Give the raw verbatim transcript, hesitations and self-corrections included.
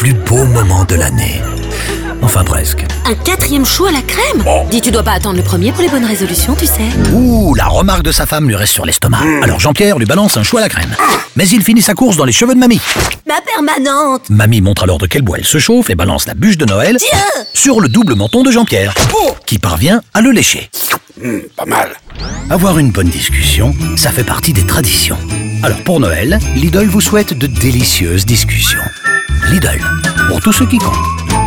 plus beau moment de l'année. Enfin presque. Un quatrième chou à la crème? Dis, tu dois pas attendre le premier pour les bonnes résolutions, tu sais. Ouh, la remarque de sa femme lui reste sur l'estomac. Alors Jean-Pierre lui balance un chou à la crème. Mais il finit sa course dans les cheveux de mamie. Ma permanente! Mamie montre alors de quel bois elle se chauffe et balance la bûche de Noël Tiens! sur le double menton de Jean-Pierre, qui parvient à le lécher. Mmh, pas mal. Avoir une bonne discussion, ça fait partie des traditions. Alors pour Noël, Lidl vous souhaite de délicieuses discussions. Lidl, pour tous ceux qui comptent.